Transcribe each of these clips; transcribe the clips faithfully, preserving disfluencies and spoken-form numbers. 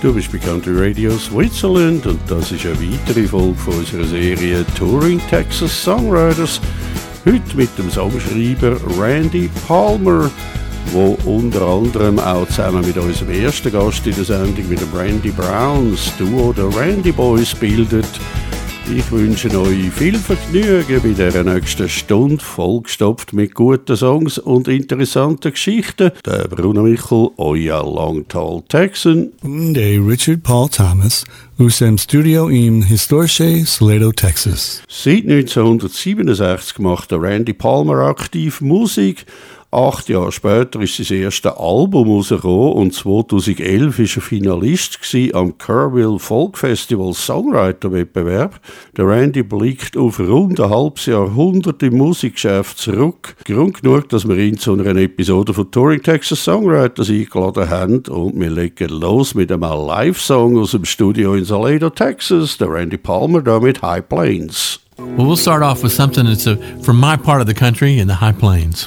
Du bist bei Country Radio Switzerland und das ist eine weitere Folge von unserer Serie Touring Texas Songwriters. Heute mit dem Songschreiber Randy Palmer, wo unter anderem auch zusammen mit unserem ersten Gast in der Sendung, mit dem Randy Brown, das Duo der Randy Boys bildet. Ich wünsche euch viel Vergnügen bei dieser nächsten Stunde, vollgestopft mit guten Songs und interessanten Geschichten. Der Bruno Michel, euer Long Tall Texan. Der Richard Paul Thomas aus dem Studio im historischen Salado, Texas. Seit neunzehnhundertsiebenundsechzig macht der Randy Palmer aktiv Musik. Acht Jahre später ist sein erstes Album rausgekommen und zweitausendelf war er Finalist am Kerrville Folk Festival Songwriter-Wettbewerb. Der Randy blickt auf rund ein halbes Jahrhundert im Musikgeschäft zurück. Grund genug, dass wir ihn zu einer Episode von Touring Texas Songwriters eingeladen haben und wir legen los mit einem Live-Song aus dem Studio in Salado, Texas. Der Randy Palmer da mit High Plains. Well, we'll start off with something that's a, from my part of the country in the High Plains.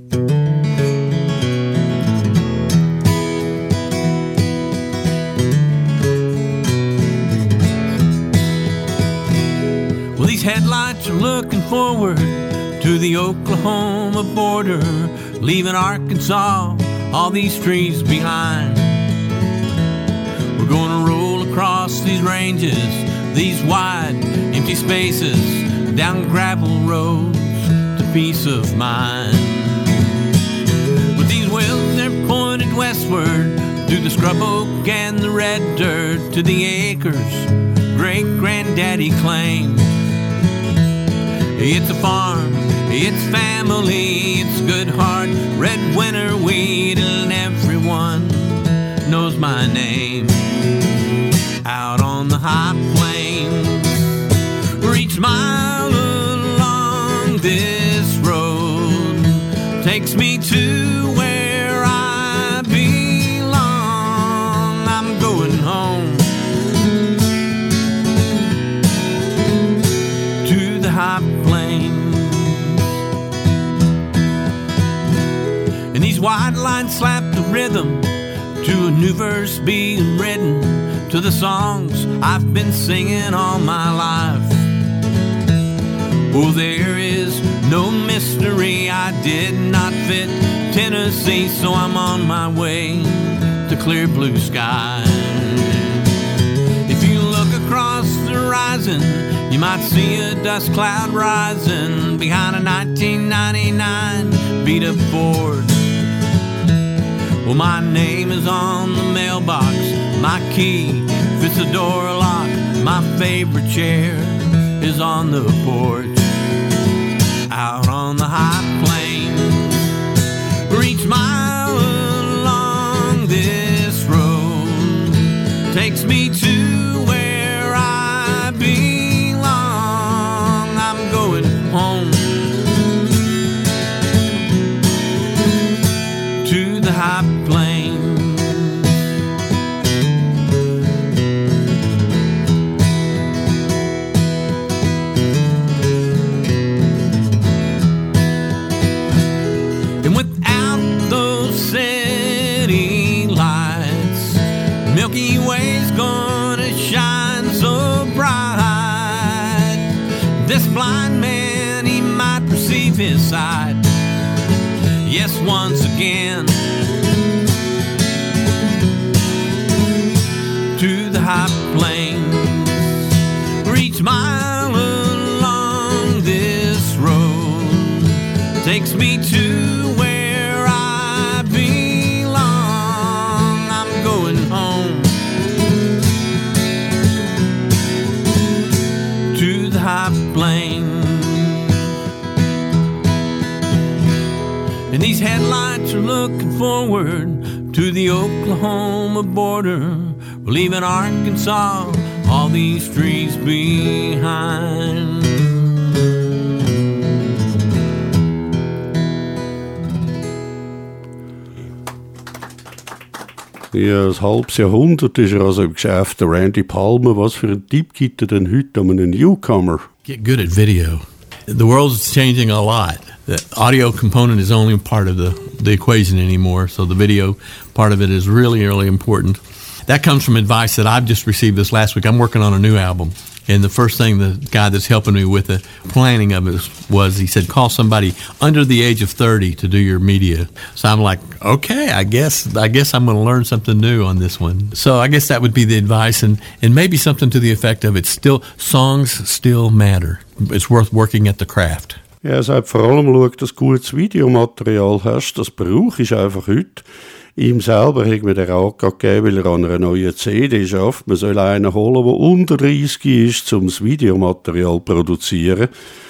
Well, these headlights are looking forward to the Oklahoma border, leaving Arkansas, all these trees behind. We're gonna roll across these ranges, these wide, empty spaces, down gravel roads to peace of mind. With these wheels, they're pointed westward through the scrub oak and the red dirt to the acres great-granddaddy claimed. It's a farm, it's family, it's good heart, red winter wheat, and everyone knows my name. Out on the high plains, where each mile along this road takes me to where I belong. I'm going home to the high plains. And these wide lines slap the rhythm to a new verse being written to the songs I've been singing all my life. Oh, there is no mystery, I did not fit Tennessee, so I'm on my way to clear blue skies. If you look across the horizon, you might see a dust cloud rising behind a nineteen ninety-nine beat-up Ford. Well, my name is on the mailbox, my key fits the door lock, my favorite chair is on the porch. Out on the high plains, where each mile along this road takes me to where I belong. I'm going home to the high plains. And without those city lights, Milky Way's gonna shine so bright. This blind man, he might perceive his sight. Yes, once again to the high plains, where each mile along this road takes me to where I belong. I'm going home to the high plains. And these headlights are looking forward to the Oklahoma border, leaving Arkansas, all these trees behind. Ja, ein halbes Jahrhundert ist er also im Geschäft. Der Randy Palmer, was für einen Tipp gibt er denn heute an einen Newcomer? Get good at video. The world's changing a lot. The audio component is only part of the, the equation anymore, so the video part of it is really, really important. That comes from advice that I've just received this last week. I'm working on a new album. And the first thing the guy that's helping me with the planning of it was, he said, call somebody under the age of thirty to do your media. So I'm like, okay, I guess I guess I'm going to learn something new on this one. So I guess that would be the advice, and, and maybe something to the effect of, it's still, songs still matter. It's worth working at the craft. Ja, er sagt vor allem, schau, dass du gutes Videomaterial hast, das brauche ich einfach heute. Ihm selber hat mir den Rat gegeben, weil er an einer neuen C D schafft. Man soll einen holen, der unter dreißig ist, um das Videomaterial zu produzieren.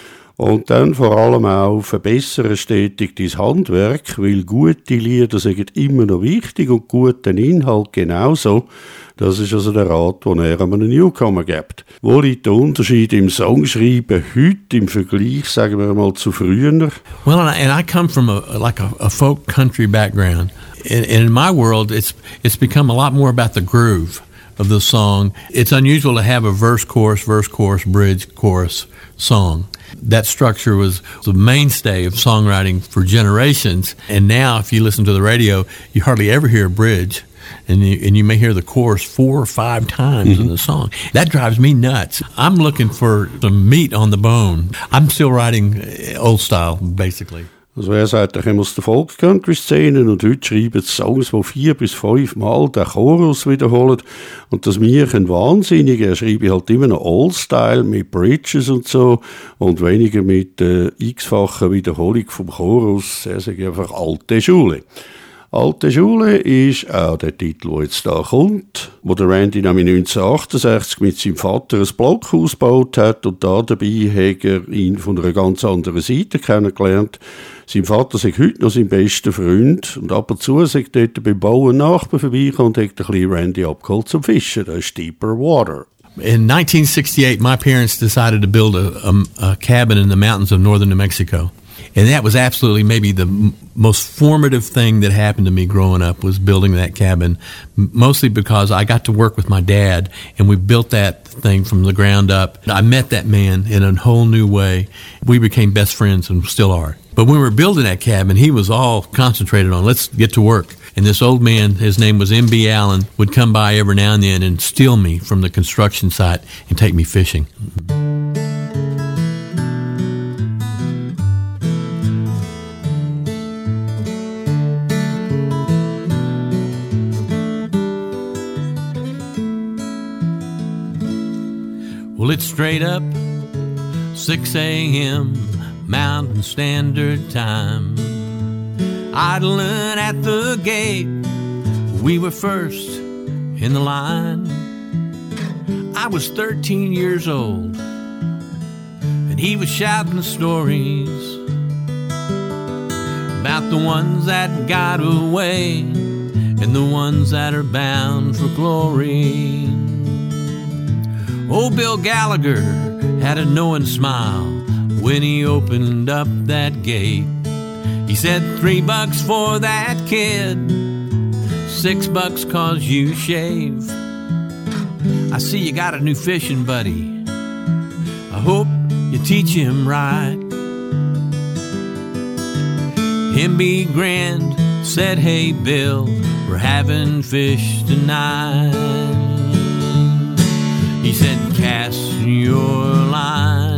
Und dann vor allem auch verbessern stetig dein Handwerk, weil gute Lieder sind immer noch wichtig und guten Inhalt genauso. Das ist also der Rat, den er einem Newcomer gibt. Wo liegt der Unterschied im Songschreiben heute im Vergleich, sagen wir mal, zu früher? Well, and I come from a like a, a folk country background. In, in my world, it's it's become a lot more about the groove of the song. It's unusual to have a verse, chorus, verse, chorus, bridge, chorus song. That structure was the mainstay of songwriting for generations. And now, if you listen to the radio, you hardly ever hear a bridge. And you, and you may hear the chorus four or five times mm-hmm. in the song. That drives me nuts. I'm looking for some meat on the bone. I'm still writing old style, basically. Also er sagt, er kommt aus der Folk-Country-Szene und heute schreiben Songs, die vier bis fünf Mal den Chorus wiederholen. Und das mich ein Wahnsinniger. Er schreibe halt immer noch Old-Style mit Bridges und so und weniger mit der äh, x-fachen Wiederholung vom Chorus. Er sagt einfach alte Schule. Alte Schule ist auch der Titel, der jetzt da kommt, wo der Randy nämlich neunzehnhundertachtundsechzig mit seinem Vater ein Blockhaus gebaut hat und da dabei hat er ihn von einer ganz anderen Seite kennengelernt. Sein Vater ist heute noch sein bester Freund und ab und zu sagt dort beim Bauen Nachbarn vorbeikommen und hat ein bisschen Randy abgeholt zum Fischen. Das ist Deeper Water. In nineteen sixty-eight, my parents decided to build a, a, a cabin in the mountains of northern New Mexico. And that was absolutely maybe the m- most formative thing that happened to me growing up, was building that cabin, m- mostly because I got to work with my dad, and we built that thing from the ground up. I met that man in a whole new way. We became best friends and still are. But when we were building that cabin, he was all concentrated on, let's get to work. And this old man, his name was M B Allen, would come by every now and then and steal me from the construction site and take me fishing. Well, it's straight up six a.m. Mountain Standard Time. Idling at the gate, we were first in the line. I was thirteen years old, and he was shouting stories about the ones that got away and the ones that are bound for glory. Old Bill Gallagher had a knowing smile when he opened up that gate. He said, three bucks for that kid, six bucks cause you shave. I see you got a new fishing buddy. I hope you teach him right. M B Grand said, hey Bill, we're having fish tonight. He said, cast your line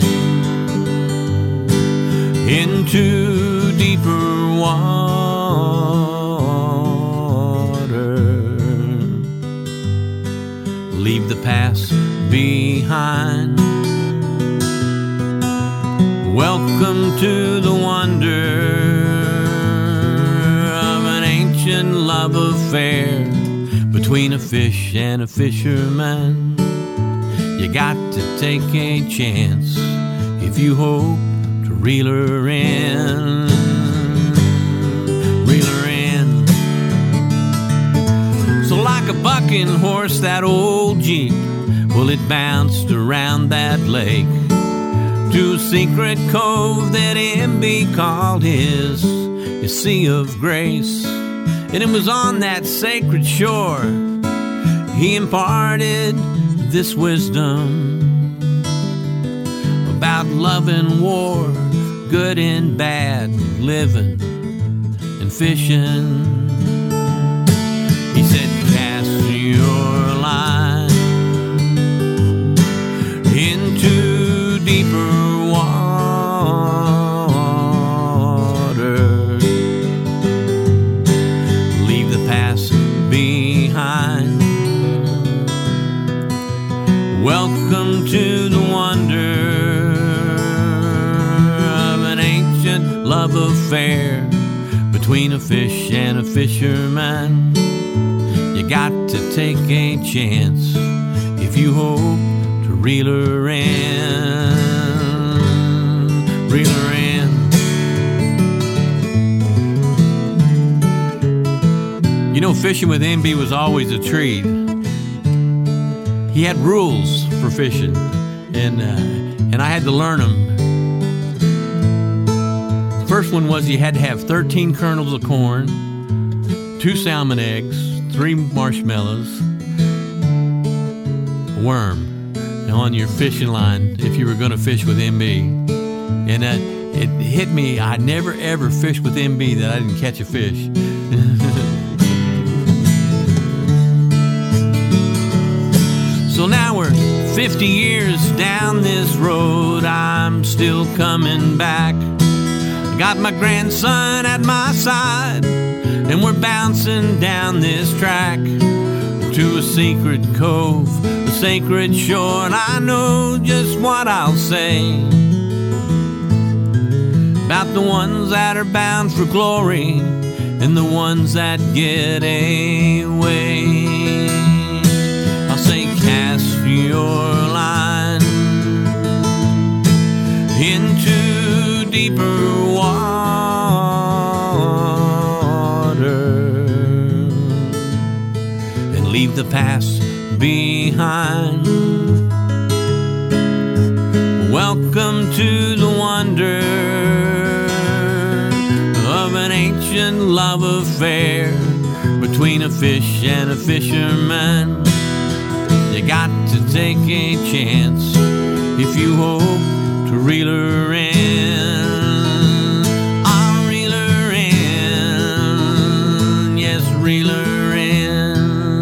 into deeper water. Leave the past behind. Welcome to the wonder of an ancient love affair between a fish and a fisherman. You got to take a chance if you hope to reel her in, reel her in. So like a bucking horse, that old Jeep, well, it bounced around that lake to a secret cove that M B called his, his Sea of Grace. And it was on that sacred shore he imparted this wisdom about love and war, good and bad, living and fishing. He said, cast your deeper water. Leave the past behind. Welcome to the wonder of an ancient love affair between a fish and a fisherman. You got to take a chance if you hope to reel her in, reel her in. You know, fishing with M B was always a treat. He had rules for fishing, and uh, and I had to learn them. The first one was you had to have thirteen kernels of corn, two salmon eggs, three marshmallows, a worm on your fishing line if you were going to fish with M B. And uh, it hit me, I never ever fished with M B that I didn't catch a fish. So now we're fifty years down this road, I'm still coming back. Got my grandson at my side, and we're bouncing down this track to a secret cove, a sacred shore, and I know just what I'll say about the ones that are bound for glory and the ones that get away. I'll say cast your line into deeper water and leave the past behind. Welcome to the wonder of an ancient love affair between a fish and a fisherman. You got to take a chance if you hope to reel her in. I'll reel her in. Yes, reel her in.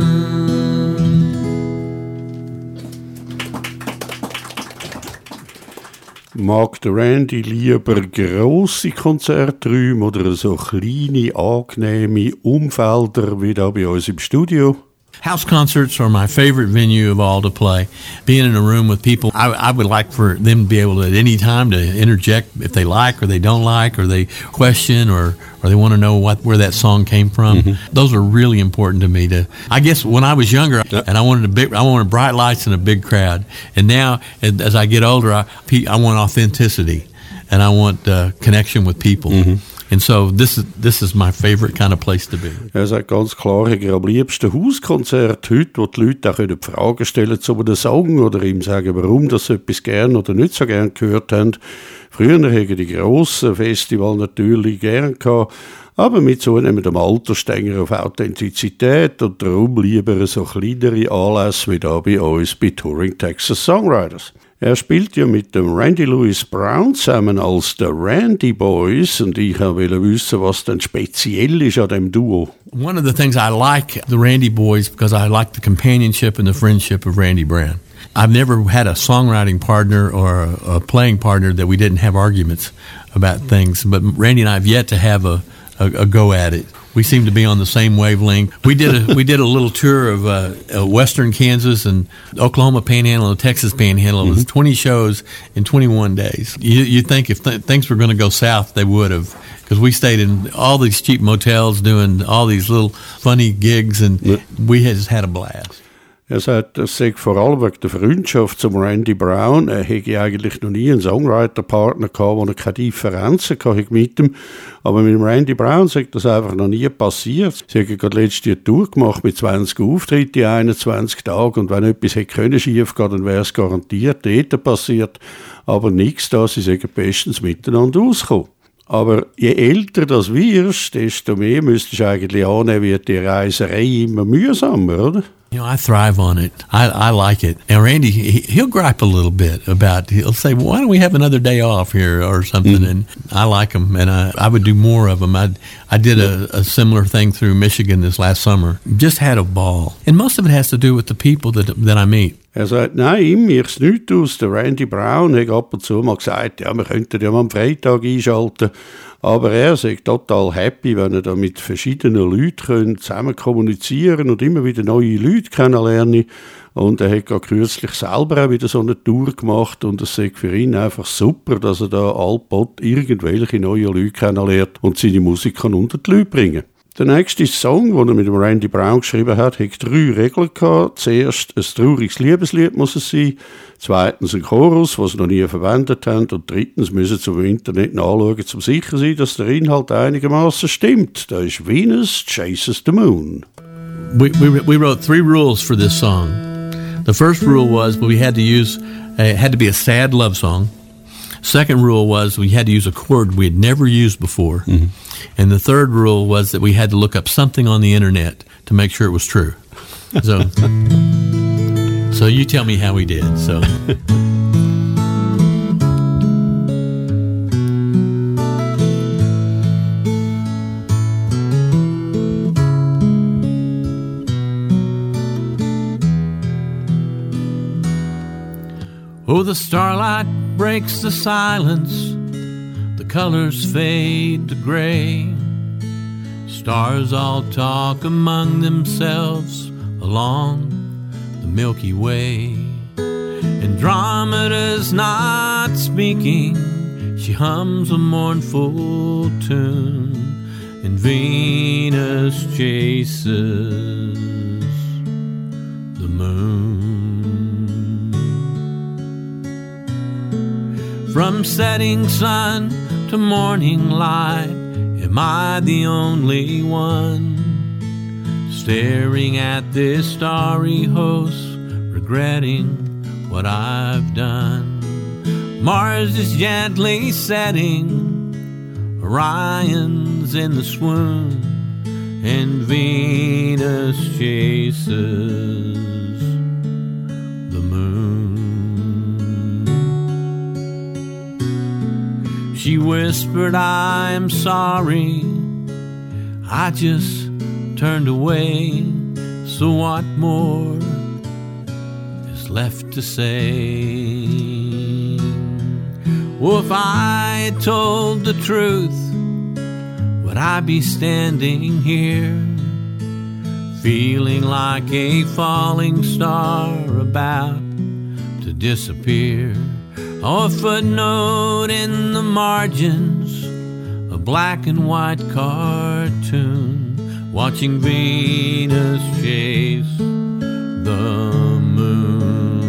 Mag der Randy lieber grosse Konzerträume oder so kleine, angenehme Umfelder wie da bei uns im Studio? House concerts are my favorite venue of all to play. Being in a room with people, I, I would like for them to be able to at any time to interject if they like or they don't like or they question or, or they want to know what where that song came from. Mm-hmm. Those are really important to me. To I guess when I was younger yep. and I wanted a big, I wanted bright lights and a big crowd. And now as I get older, I, I want authenticity and I want uh, connection with people. Mm-hmm. And so this is, this is my favorite kind of place to be. Er sagt ganz klar, er hat am liebsten Hauskonzert heute, wo die Leute auch die Fragen stellen zu einem Song oder ihm sagen, warum das sie etwas gern oder nicht so gern gehört haben. Früher haben die grossen Festivals natürlich gern gehabt, aber mit zunehmendem Alter stehen auf Authentizität und darum lieber so kleinere Anlässe wie da bei uns bei Touring Texas Songwriters. Er spielt ja mit dem Randy Lewis Brown zusammen als The Randy Boys und ich wollte wissen, was denn speziell ist an dem Duo. One of the things I like the Randy Boys because I like the companionship and the friendship of Randy Brown. I've never had a songwriting partner or a, a playing partner that we didn't have arguments about things, but Randy and I have yet to have a, a, a go at it. We seem to be on the same wavelength. We did a we did a little tour of uh, uh, Western Kansas and Oklahoma Panhandle and Texas Panhandle. Mm-hmm. It was twenty shows in twenty-one days. You you think if th- things were going to go south, they would have, because we stayed in all these cheap motels doing all these little funny gigs, and yeah. we had just had a blast. Er sagt, es sei vor allem wegen der Freundschaft zum Randy Brown. Er hätte eigentlich noch nie einen Songwriter-Partner gehabt, wo er keine Differenzen hatte mit ihm. Aber mit dem Randy Brown sagt das einfach noch nie passiert. Sie haben gerade letztes Jahr eine Tour gemacht mit zwanzig Auftritten in einundzwanzig Tagen. Und wenn etwas hätte können schief gehen, dann wäre es garantiert dort passiert. Aber nichts da, sie sind bestens miteinander ausgekommen. Aber je älter das wirst, desto mehr müsstest du eigentlich annehmen, wird die Reiserei immer mühsamer, oder? You know, I thrive on it. I, I like it. And Randy, he, he'll gripe a little bit about, he'll say, well, why don't we have another day off here or something? Mm-hmm. And I like them, and I, I would do more of them. I, I did a, a similar thing through Michigan this last summer. Just had a ball. And most of it has to do with the people that that I meet. Er sagt, nein, ihm mir's nichts aus. Der Randy Brown hat ab und zu mal gesagt, ja, wir könnten ja mal am Freitag einschalten. Aber er sagt total happy, wenn er da mit verschiedenen Leuten zusammen kommunizieren und immer wieder neue Leute kennenlernen. Und er hat gerade kürzlich selber auch wieder so eine Tour gemacht und es ist für ihn einfach super, dass er da allbald irgendwelche neue Leute kennenlernt und seine Musik kann unter die Leute bringen. Der nächste Song, den er mit dem Randy Brown geschrieben hat, hat drei Regeln gehabt. Zuerst ein trauriges Liebeslied muss es sein, zweitens ein Chorus, was sie noch nie verwendet haben, und drittens müssen sie im Internet nachschauen, um sicher zu sein, dass der Inhalt einigermaßen stimmt. Da ist Venus Chases the Moon. We, we, we wrote three rules for this song. The first rule was we had to use, uh, it had to be a sad love song. Second rule was we had to use a chord we had never used before. Mm-hmm. And the third rule was that we had to look up something on the internet to make sure it was true. So, so you tell me how we did. So. Oh, the starlight breaks the silence, the colors fade to gray. Stars all talk among themselves along the Milky Way. Andromeda's not speaking, she hums a mournful tune, and Venus chases the moon. From setting sun to morning light, am I the only one staring at this starry host, regretting what I've done? Mars is gently setting, Orion's in the swoon, and Venus chases the moon. She whispered, I'm sorry, I just turned away, so what more is left to say? Oh, if I had told the truth, would I be standing here, feeling like a falling star about to disappear? Oh, a footnote in the margins, a black and white cartoon, watching Venus chase the moon.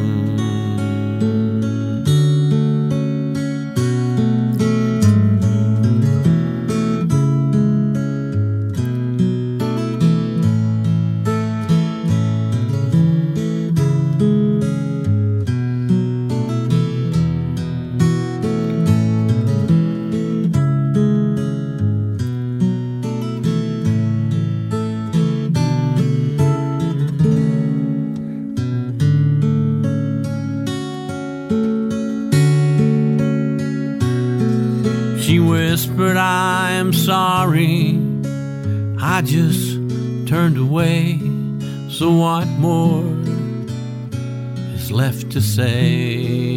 Whispered, I am sorry, I just turned away, so what more is left to say?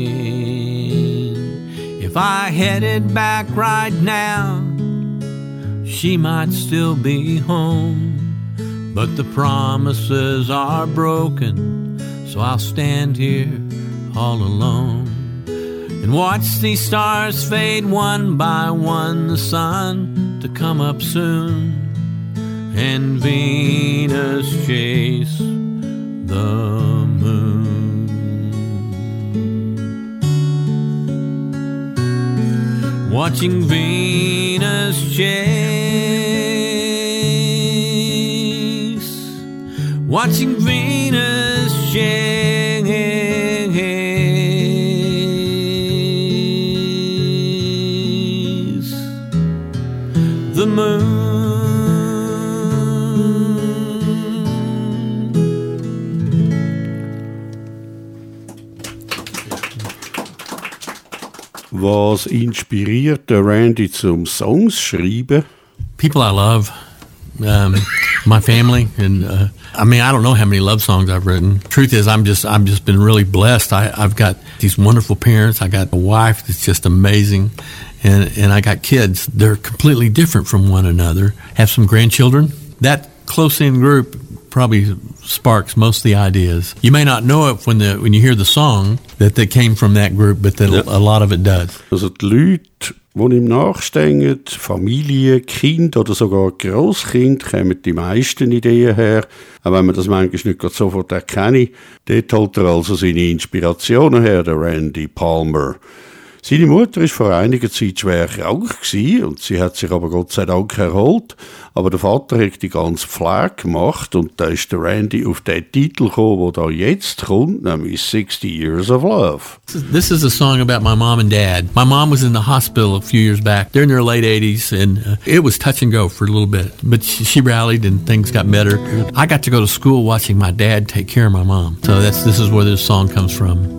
If I headed back right now, she might still be home, but the promises are broken, so I'll stand here all alone and watch these stars fade one by one, the sun to come up soon, and Venus chase the moon. Watching Venus chase, watching Venus chase the moon. Was inspiriert der Randy zum Songs schreiben? People I love. um, my family, and uh, I mean, I don't know how many love songs I've written. Truth is, I'm just, I'm just been really blessed. I, I've got these wonderful parents. I got a wife that's just amazing, and and I got kids. They're completely different from one another. Have some grandchildren. That close-in group probably sparks most of the ideas. You may not know it when the when you hear the song that they came from that group, but that ja. a lot of it does. Also die Leute, die ihm nachstehen, Familie, Kind oder sogar Grosskind, kommen die meisten Ideen her. Auch wenn man das manchmal nicht sofort erkennt. Dort holt er also seine Inspirationen her, der Randy Palmer. Seine Mutter war vor einiger Zeit schwer krank gewesen, und sie hat sich aber Gott sei Dank erholt. Aber der Vater hat die ganze Pflege gemacht, und da ist der Randy auf den Titel gekommen, der da jetzt kommt, nämlich sixty Years of Love. This is a song about my mom and dad. My mom was in the hospital a few years back. They're in their late eighties, and uh, it was touch and go for a little bit. But she, she rallied, and things got better. I got to go to school watching my dad take care of my mom. So that's this is where this song comes from.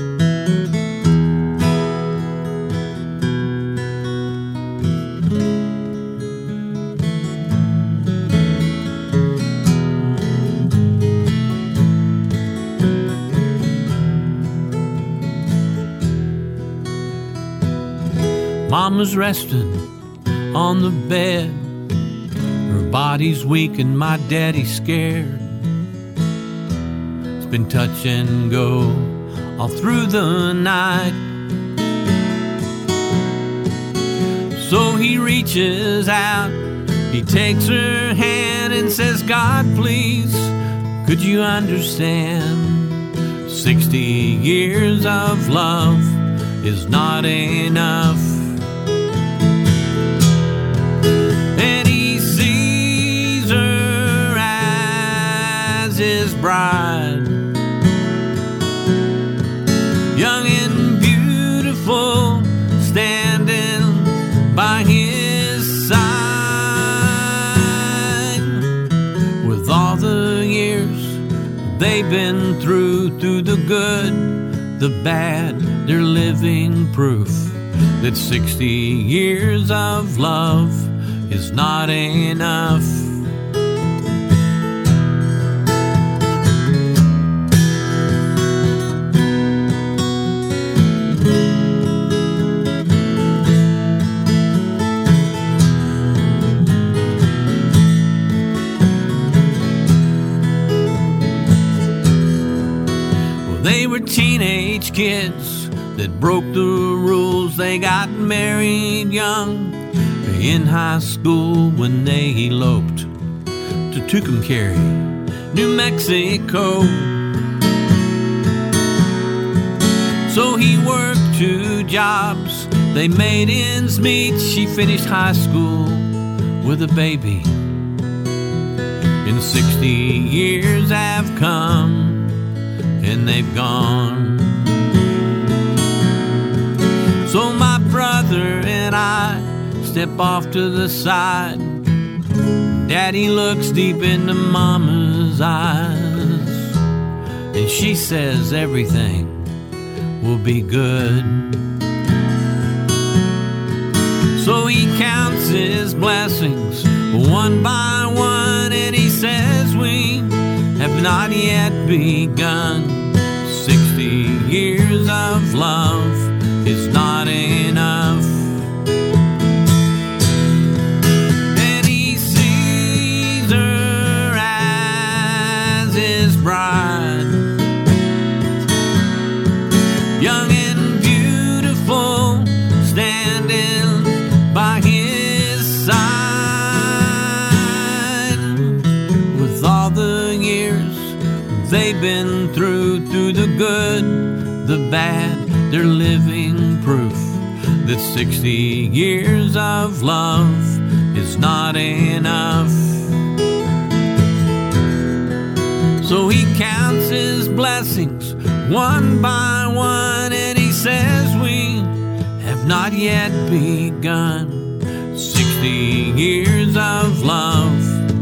Mama's resting on the bed. Her body's weak and my daddy's scared. It's been touch and go all through the night. So he reaches out, he takes her hand and says, God, please, could you understand? Sixty years of love is not enough. His bride, young and beautiful, standing by his side. With all the years they've been through, through the good, the bad, they're living proof that sixty years of love is not enough. They were teenage kids that broke the rules. They got married young in high school when they eloped to Tucumcari, New Mexico. So he worked two jobs, they made ends meet. She finished high school with a baby. And sixty years have come and they've gone. So my brother and I step off to the side. Daddy looks deep into Mama's eyes, and she says everything will be good. So he counts his blessings one by one, and he says we have not yet begun. Sixty years of love is not enough. And he sees her as his bride, young and beautiful, standing by his side. With all the years they've been through, through the good, the bad, they're living proof that sixty years of love is not enough. So he counts his blessings one by one, and he says we have not yet begun. Sixty years of love,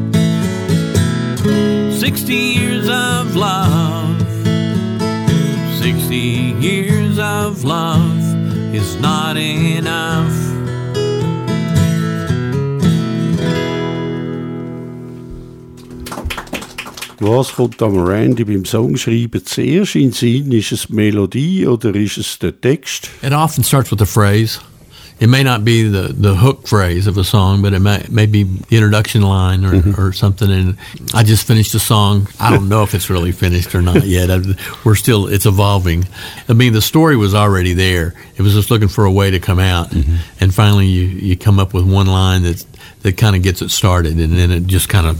sixty years of love, sixty years of love is not enough. Was kommt am Randy beim Songschreiben zuerst in den Sinn? Ist es die Melodie oder ist es der Text? It often starts with a phrase. It may not be the, the hook phrase of a song, but it may, may be the introduction line or, mm-hmm. or something. And I just finished a song. I don't know if it's really finished or not yet. I, we're still, it's evolving. I mean, the story was already there. It was just looking for a way to come out. Mm-hmm. And finally you, you come up with one line that's, that kind of gets it started, and then it just kind of...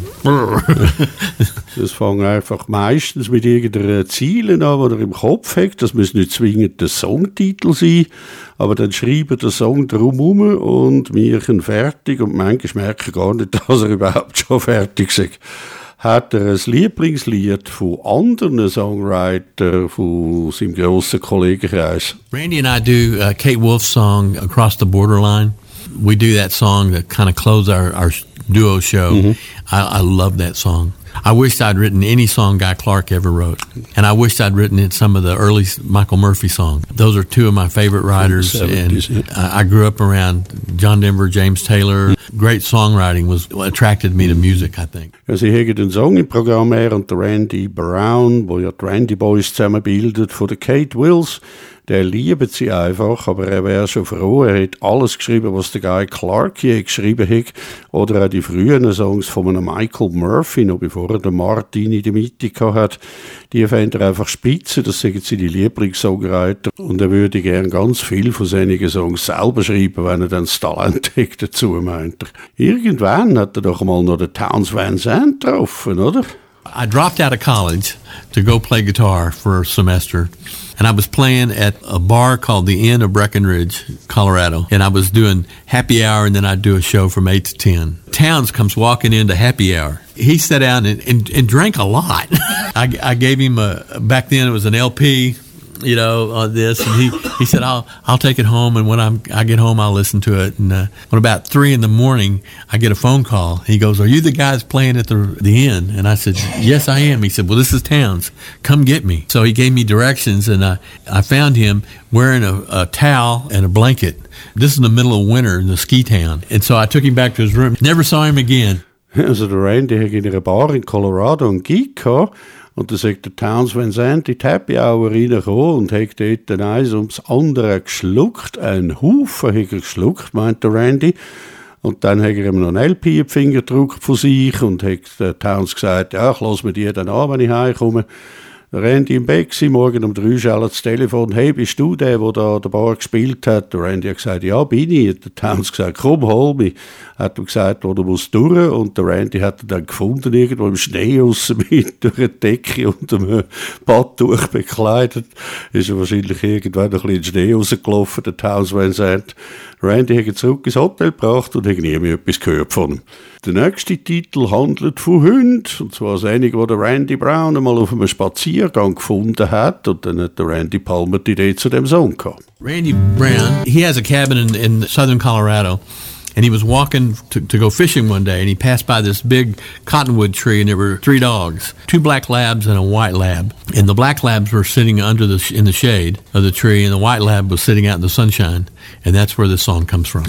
Das fängt einfach meistens mit irgendeiner Ziele an, die er im Kopf hat. Das muss nicht zwingend der Songtitel sein, aber dann schreiben den Song drumherum und wir sind fertig und manchmal merken gar nicht, dass er überhaupt schon fertig ist. Hat er ein Lieblingslied von anderen Songwritern, von seinem grossen Kollegenkreis? Randy and I do uh, Kate Wolf's song, Across the Borderline. We do that song to kind of close our, our duo show. Mm-hmm. I, I love that song. I wished I'd written any song Guy Clark ever wrote. And I wished I'd written in some of the early Michael Murphy songs. Those are two of my favorite writers. seventies, and yeah. I, I grew up around John Denver, James Taylor. Great songwriting was what attracted me to music, I think. Ja, sie haben den Song im Programm er und der Randy Brown, wo ja die Randy Boys zusammenbildet, von der Kate Wills. Der liebt sie einfach, aber er wäre schon froh, er hat alles geschrieben, was der Guy Clark je geschrieben hat, oder auch die frühen Songs von einem Michael Murphy, noch bevor er den Martin in der Mitte hat. Die fand er einfach spitze, das sagen sie die Lieblingssongwriter, und er würde gern ganz viel von seinen Songs selber schreiben, wenn er dann das Talent hat dazu, meint er. Irgendwann hat er doch mal noch den Townes Van Zandt getroffen, oder? I dropped out of college to go play guitar for a semester. And I was playing at a bar called the Inn of Breckenridge, Colorado. And I was doing happy hour, and then I'd do a show from eight to ten. Townes comes walking into happy hour. He sat down and, and, and drank a lot. I, I gave him a, back then it was an L P, you know, on this. And he, he said, I'll, I'll take it home. And when I'm, I get home, I'll listen to it. And uh, when about three in the morning, I get a phone call. He goes, are you the guys playing at the, the inn? And I said, yes, I am. He said, well, this is Townes. Come get me. So he gave me directions, and I, I found him wearing a, a towel and a blanket. This is in the middle of winter in the ski town. And so I took him back to his room. Never saw him again. Also der Randy hat in einer Bar in Colorado einen Gig gehabt. Und da sagt der Townes Van Zandt in die Happy Hour reingekommen und hat dort den eins ums andere geschluckt. Ein Haufen hat er geschluckt, meint der Randy. Und dann hat er ihm noch einen L P in die Finger gedrückt von sich und hat der Townes gesagt, ja, ich lasse mir die dann an, wenn ich heimkomme. Der Randy im Bett war, morgen um drei schallt das Telefon, hey, bist du der, der da an der Bar gespielt hat? Der Randy hat gesagt, ja, bin ich. Der Townes hat gesagt, komm, hol mich. Hat er gesagt, wo du musst durch. Und der Randy hat ihn dann gefunden, irgendwo im Schnee aussen mit, durch eine Decke unter einem Badtuch bekleidet. Ist er wahrscheinlich irgendwann ein bisschen in den Schnee rausgelaufen, der Townes Van Zandt. Randy hat ihn zurück ins Hotel gebracht und hat nie mehr etwas gehört von ihm. Der nächste Titel handelt von Hunden. Und zwar das einige, wo der Randy Brown einmal auf einem Spaziergang gefunden hat. Und dann hat der Randy Palmer die Idee zu dem Song gehabt. Randy Brown, he has a cabin in, in southern Colorado. And he was walking to, to go fishing one day, and he passed by this big cottonwood tree, and there were three dogs, two black labs and a white lab. And the black labs were sitting under the in the shade of the tree, and the white lab was sitting out in the sunshine. And that's where this song comes from.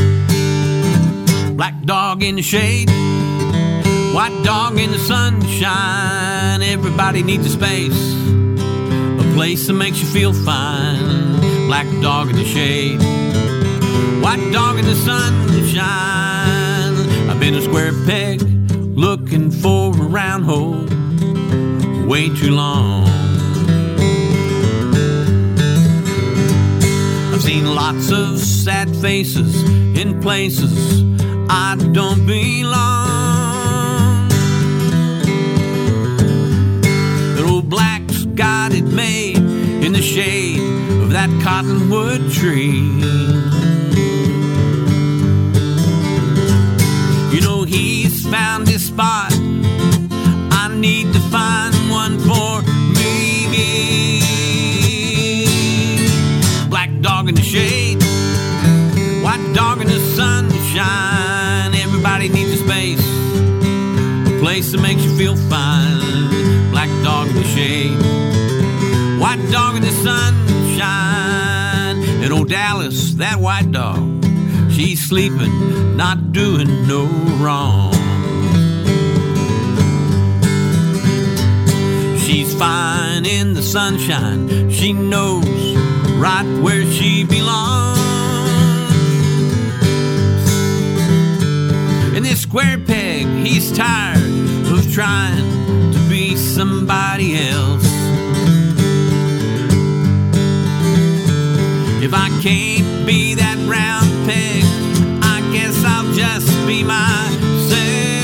Black dog in the shade, white dog in the sunshine. Everybody needs a space, a place that makes you feel fine. Black dog in the shade, white dog in the sunshine. I've been a square peg looking for a round hole way too long. I've seen lots of sad faces in places I don't belong. But old Black's got it made in the shade of that cottonwood tree. You know he's found his spot. I need to find one for me. Black dog in the shade, white dog in the sunshine. Everybody needs a space, a place that makes you feel fine. Black dog in the shade, white dog in the sunshine. And old Dallas, that white dog, she's sleeping, not doing no wrong. She's fine in the sunshine. She knows right where she belongs. And this square peg, he's tired of trying to be somebody else. If I can't be that round peg, I guess I'll just be myself.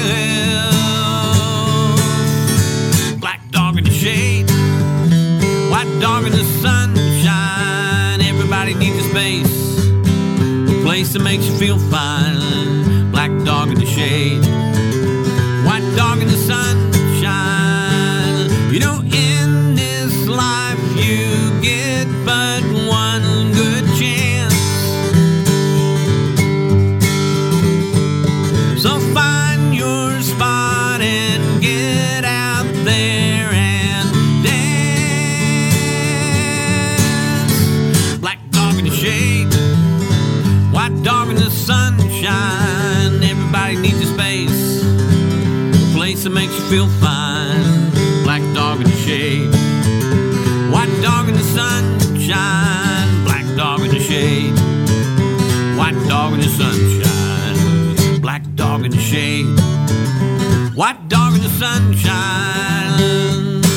Black dog in the shade, white dog in the sunshine. Everybody needs a space, a place that makes you feel fine. Black dog in the shade, white dog in the sunshine. You know, in this life you get but one good chance. So find your spot and get out there and dance. Black dog in the shade, white dog in the sunshine. Everybody needs a space, a place that makes you feel fine. Black dog in the shade, white dog in the sunshine. Black dog in the shade, white dog in the sunshine. Black dog in the shade, white dog in the sunshine.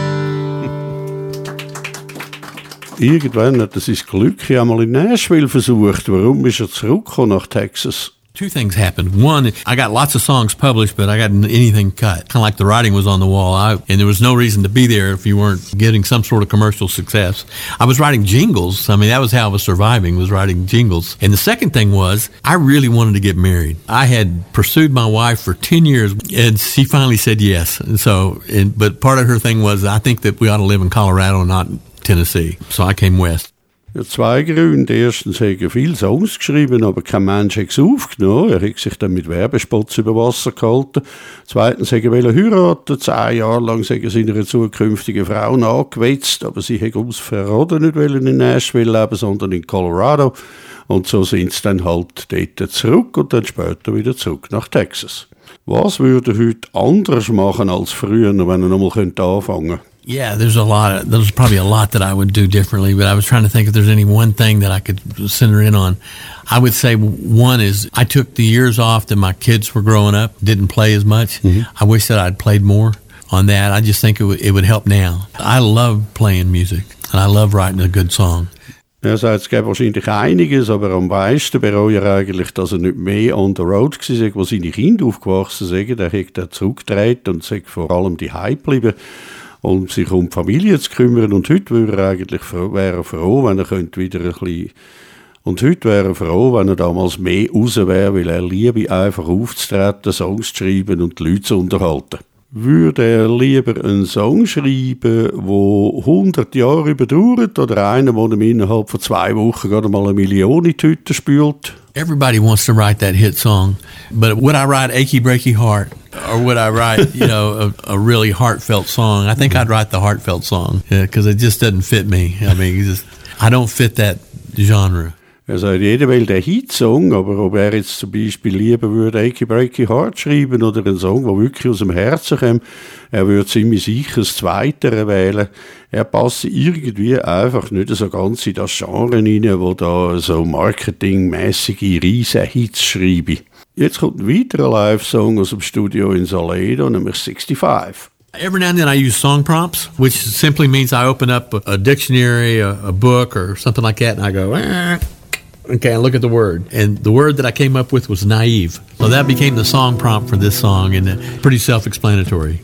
Irgendwann hat er sein Glück ja mal in Nashville versucht. Warum ist er zurückgekommen nach Texas? Two things happened. One, I got lots of songs published, but I got anything cut. Kind of like the writing was on the wall, I, and there was no reason to be there if you weren't getting some sort of commercial success. I was writing jingles. I mean, that was how I was surviving, was writing jingles. And the second thing was, I really wanted to get married. I had pursued my wife for ten years, and she finally said yes. And so, and, but part of her thing was, I think that we ought to live in Colorado, not Tennessee. So I came west. Ja, zwei Gründe. Erstens hat er viele Songs geschrieben, aber kein Mensch hat es aufgenommen. Er hat sich dann mit Werbespots über Wasser gehalten. Zweitens hat er heiraten. Zehn Jahre lang hat er seiner zukünftigen Frau nachgewetzt, aber sie hat uns verraten, nicht wollen in Nashville leben, sondern in Colorado. Und so sind sie dann halt dort zurück und dann später wieder zurück nach Texas. Was würde er heute anders machen als früher, wenn er nochmal anfangen könnte? Yeah, there's a lot. Of, there's probably a lot that I would do differently, but I was trying to think if there's any one thing that I could center in on. I would say one is I took the years off that my kids were growing up, didn't play as much. Mm-hmm. I wish that I'd played more on that. I just think it would, it would help now. I love playing music, and I love writing a good song. Er sagt, es gäbe wahrscheinlich einiges, aber am meisten bereue er eigentlich, dass er nicht mehr on the road war, wo seine Kinder aufgewachsen sind. Er hat er zurückgedreht und sagt vor allem die Heim geblieben, um sich um die Familie zu kümmern. Und heute wäre er eigentlich froh, wäre er froh, wenn er könnte wieder ein bisschen... Und heute wäre er froh, wenn er damals mehr raus wäre, weil er liebe einfach aufzutreten, Songs zu schreiben und die Leute zu unterhalten. Würde er lieber einen Song schreiben, der hundert Jahre überdauert, oder einen, der ihm innerhalb von zwei Wochen gerade mal eine Million in die Tüte spült? Everybody wants to write that hit song, but would I write Achy Breaky Heart, or would I write, you know, a, a really heartfelt song? I think I'd write the heartfelt song, because yeah, it just doesn't fit me. I mean, just, I don't fit that genre. Er sagt, jeder will den Hitsong, aber ob er jetzt zum Beispiel lieber würde Achy Breaky Heart schreiben oder einen Song, der wirklich aus dem Herzen kommt, er würde ziemlich sicher das Zweite wählen. Er passt irgendwie einfach nicht so ganz in das Genre rein, wo da so marketingmäßige riesen Hits schreibe. Jetzt kommt ein weiterer Live-Song aus dem Studio in Salado, nämlich sixty-five. Every now and then I use song prompts, which simply means I open up a, a dictionary, a, a book, or something like that, and I go, ah. Okay, and look at the word. And the word that I came up with was naive. So that became the song prompt for this song, and uh, pretty self-explanatory.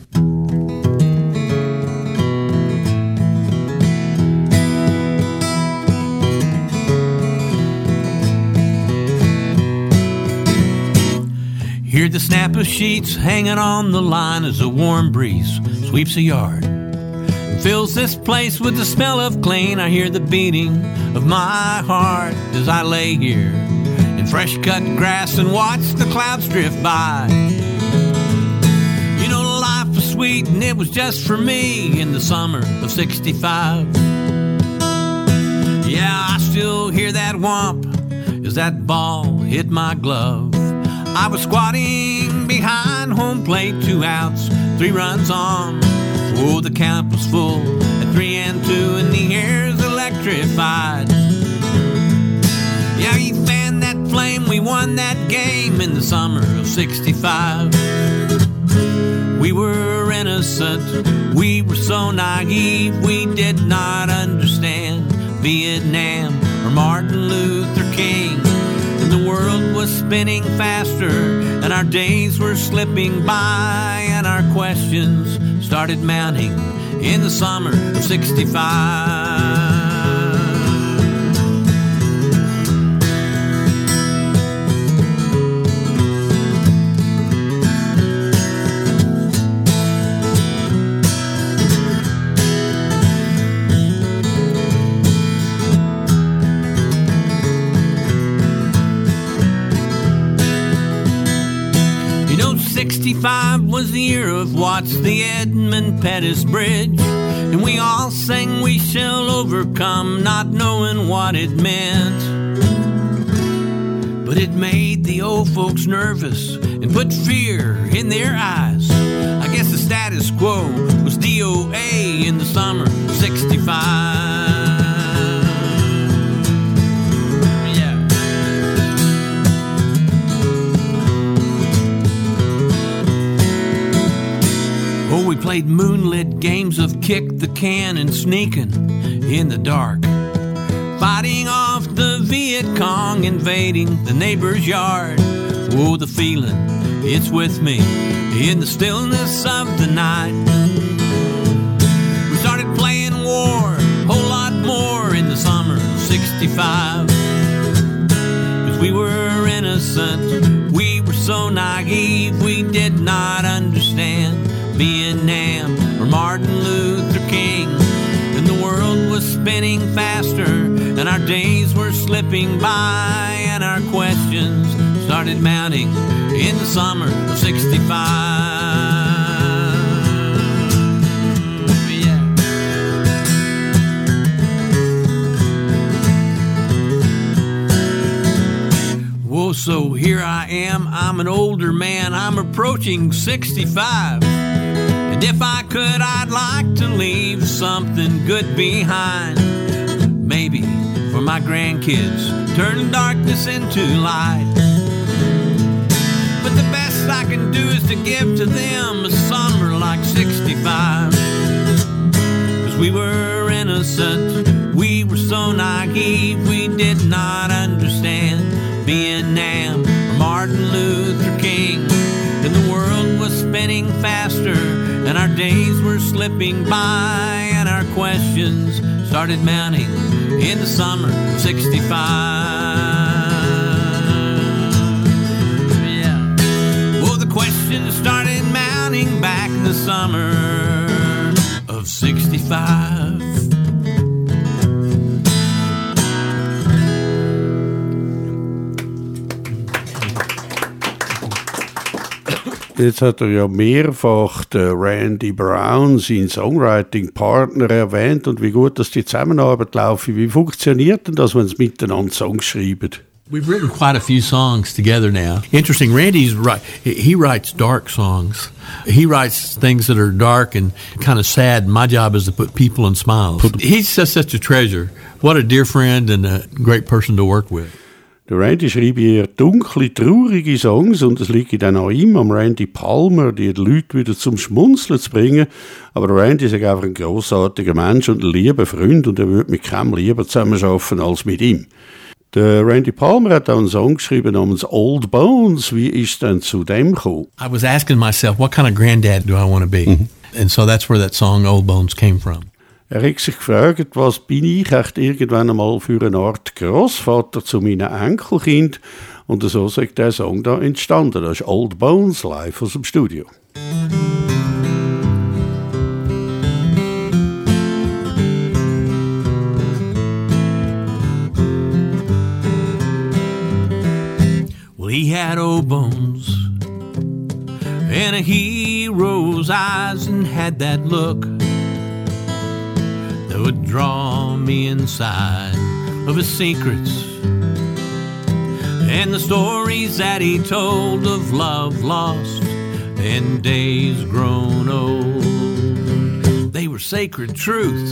Hear the snap of sheets hanging on the line as a warm breeze sweeps the yard. Fills this place with the smell of clean. I hear the beating of my heart as I lay here in fresh cut grass and watch the clouds drift by. You know, life was sweet and it was just for me in the summer of sixty-five. Yeah, I still hear that whomp as that ball hit my glove. I was squatting behind home plate, two outs, three runs on. Oh, the camp was full at three and two, and the air's electrified. Yeah, he fanned that flame, we won that game in the summer of sixty-five. We were innocent, we were so naive, we did not understand Vietnam or Martin Luther King. And the world was spinning faster, and our days were slipping by, and our questions started mounting in the summer of sixty-five. sixty-five was the year of Watts, the Edmund Pettus Bridge, and we all sang "We Shall Overcome," not knowing what it meant. But it made the old folks nervous and put fear in their eyes. I guess the status quo was D O A in the summer of sixty-five. Oh, we played moonlit games of kick the can and sneaking in the dark, fighting off the Viet Cong invading the neighbor's yard. Oh, the feeling, it's with me in the stillness of the night. We started playing war, a whole lot more in the summer of sixty-five. Cause we were innocent, we were so naive, we did not understand Vietnam or Martin Luther King. And the world was spinning faster, and our days were slipping by, and our questions started mounting in the summer of sixty-five. Yeah. Whoa, so here I am, I'm an older man, I'm approaching sixty-five. And if I could, I'd like to leave something good behind. Maybe for my grandkids, turn darkness into light. But the best I can do is to give to them a summer like sixty-five. Cause we were innocent, we were so naive, we did not understand Vietnam or Martin Luther King. And the world was spinning faster, and our days were slipping by, and our questions started mounting in the summer of sixty-five. Yeah. Well, the questions started mounting back in the summer of sixty-five. Jetzt hat er ja mehrfach den Randy Brown, seinen Songwriting-Partner, erwähnt und wie gut dass die Zusammenarbeit laufen. Wie funktioniert denn das, wenn sie miteinander Songs schreiben? We've written quite a few songs together now. Interesting, Randy's right. He writes dark songs. He writes things that are dark and kind of sad. My job is to put people in smiles. He's just such a treasure. What a dear friend and a great person to work with. Der Randy schreibt eher dunkle, traurige Songs und es liegt dann auch ihm, am Randy Palmer, die Leute wieder zum Schmunzeln zu bringen. Aber der Randy ist einfach ein grossartiger Mensch und ein lieber Freund und er würde mit keinem lieber zusammenarbeiten als mit ihm. Der Randy Palmer hat auch einen Song geschrieben namens Old Bones. Wie ist denn zu dem gekommen? I was asking myself, what kind of granddad do I want to be? Mm-hmm. And so that's where that song Old Bones came from. Er hat sich gefragt, was bin ich echt irgendwann einmal für eine Art Grossvater zu meinen Enkelkind? Und so ist der Song da entstanden. Das ist Old Bones live aus dem Studio. Well, he had old bones and a hero's eyes and had that look that would draw me inside of his secrets and the stories that he told of love lost and days grown old. were sacred truths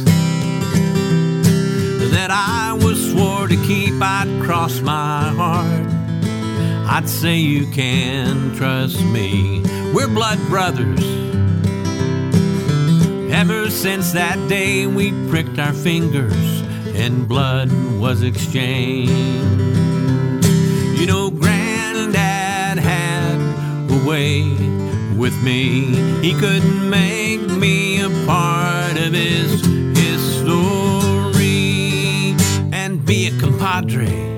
that I was swore to keep. I'd cross my heart, I'd say you can trust me. We're blood brothers. Ever since that day we pricked our fingers and blood was exchanged. You know, Granddad had a way with me. He couldn't make me a part of his history and be a compadre,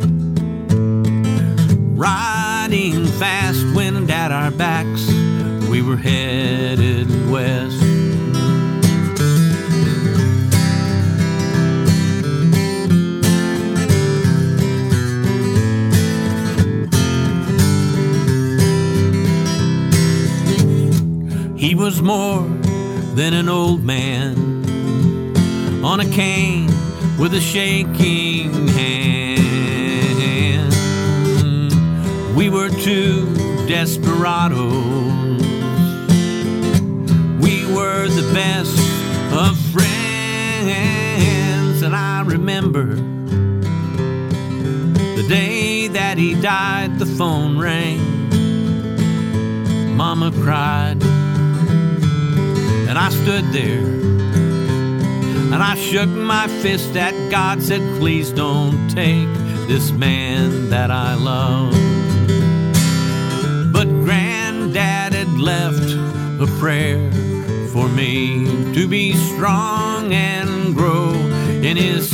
riding fast, wind at our backs. We were headed west. He was more than an old man on a cane with a shaking hand. We were two desperados. We were the best of friends. And I remember the day that he died, the phone rang. Mama cried. And I stood there, and I shook my fist at God, said, please don't take this man that I love. But Granddad had left a prayer for me to be strong and grow in his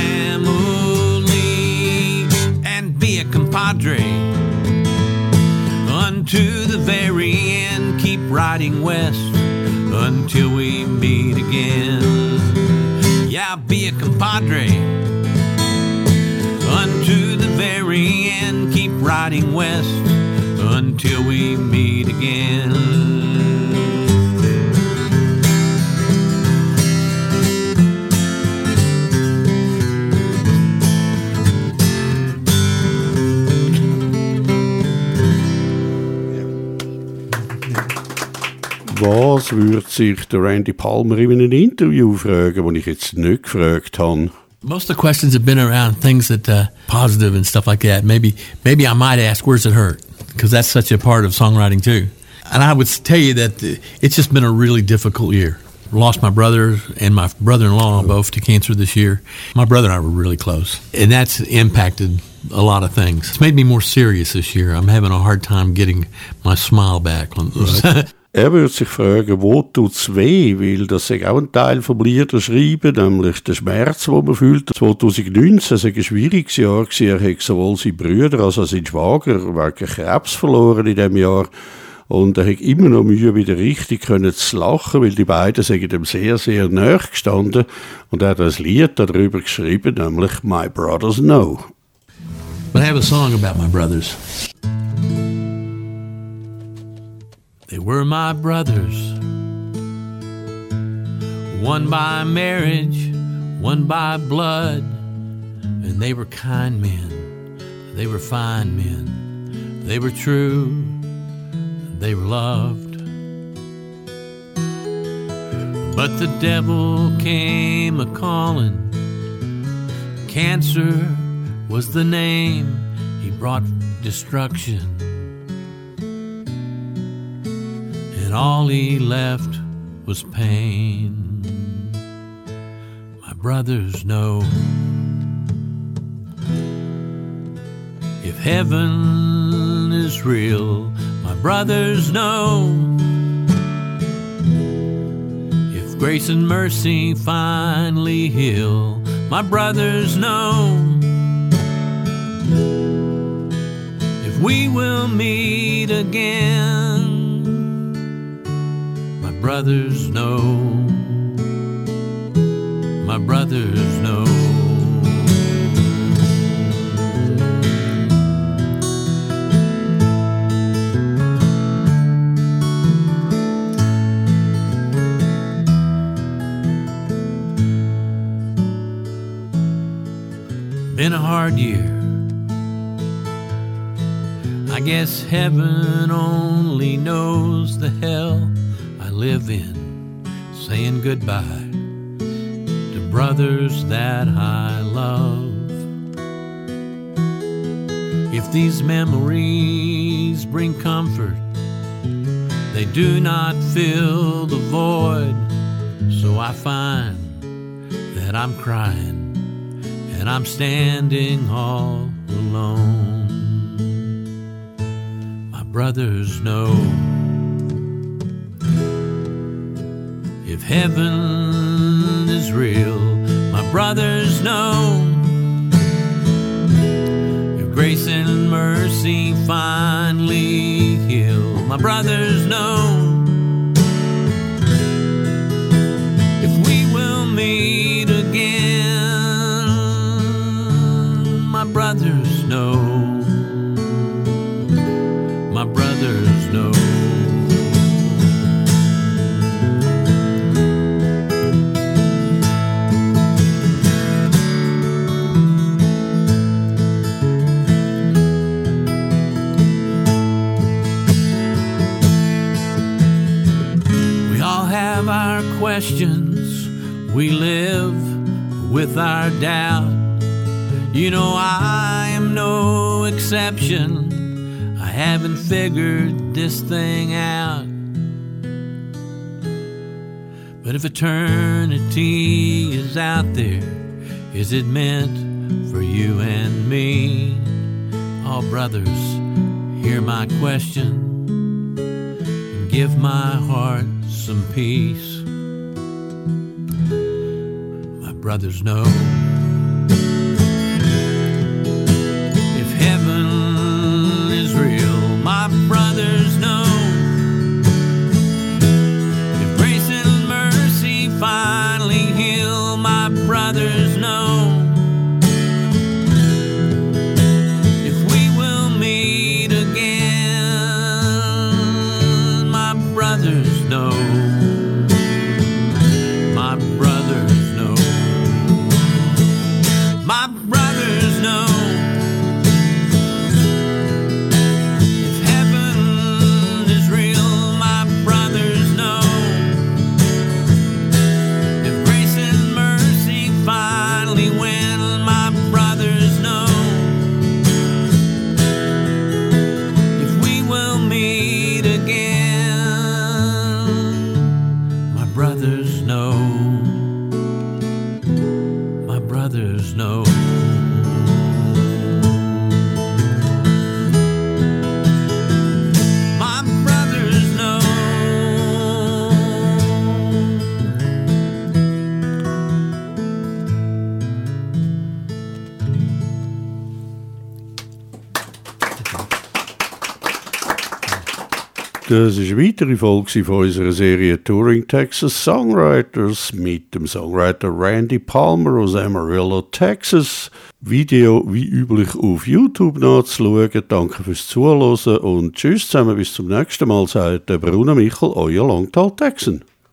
family and be a compadre unto the very end. Keep riding west until we meet again. Yeah, be a compadre unto the very end. Keep riding west until we meet again. Was würde sich der Randy Palmer in einem Interview fragen, das ich jetzt nicht gefragt habe? Most of the questions have been around things that uh, positive and stuff like that. Maybe, maybe I might ask, where's it hurt? Because that's such a part of songwriting too. And I would tell you that it's just been a really difficult year. Lost my brother and my brother-in-law both to cancer this year. My brother and I were really close, and that's impacted a lot of things. It's made me more serious this year. I'm having a hard time getting my smile back. Right. Er würde sich fragen, wo tut's weh, weil das ist auch ein Teil vom Liederschreiben, nämlich der Schmerz, den man fühlt. zwanzig neunzehn war ein schwieriges Jahr gewesen. Er hat sowohl seine Brüder als auch seinen Schwager wegen Krebs verloren in diesem Jahr. Und er hat immer noch Mühe, wieder richtig können zu lachen, weil die beiden sind ihm sehr, sehr nahe gestanden. Und er hat ein Lied darüber geschrieben, nämlich My Brothers Know. But I have a song about my brothers. They were my brothers, one by marriage, one by blood, and they were kind men, they were fine men, they were true, they were loved. But the devil came a-calling, cancer was the name, he brought destruction. And all he left was pain. My brothers know if heaven is real, my brothers know if grace and mercy finally heal, my brothers know if we will meet again. My brothers know, my brothers know. Been a hard year. I guess heaven only knows the hell I live in, saying goodbye brothers that I love. If these memories bring comfort, they do not fill the void. So I find that I'm crying and I'm standing all alone. My brothers know if heaven is real, my brothers know if grace and mercy finally heal, my brothers know if we will meet again, my brothers know, my brothers know. Our questions, we live with our doubt. You know I am no exception. I haven't figured this thing out. But if eternity is out there, is it meant for you and me? Oh, brothers, hear my question and give my heart some peace. My brothers know if heaven is real, my brothers know if grace and mercy finally heal, my brothers know if we will meet again, my brothers know. Das ist eine weitere Folge von unserer Serie Touring Texas Songwriters mit dem Songwriter Randy Palmer aus Amarillo, Texas. Video wie üblich auf YouTube nachzuschauen. Danke fürs Zuhören und tschüss zusammen, bis zum nächsten Mal, sagt der Bruno Michel, euer Longtall Texan.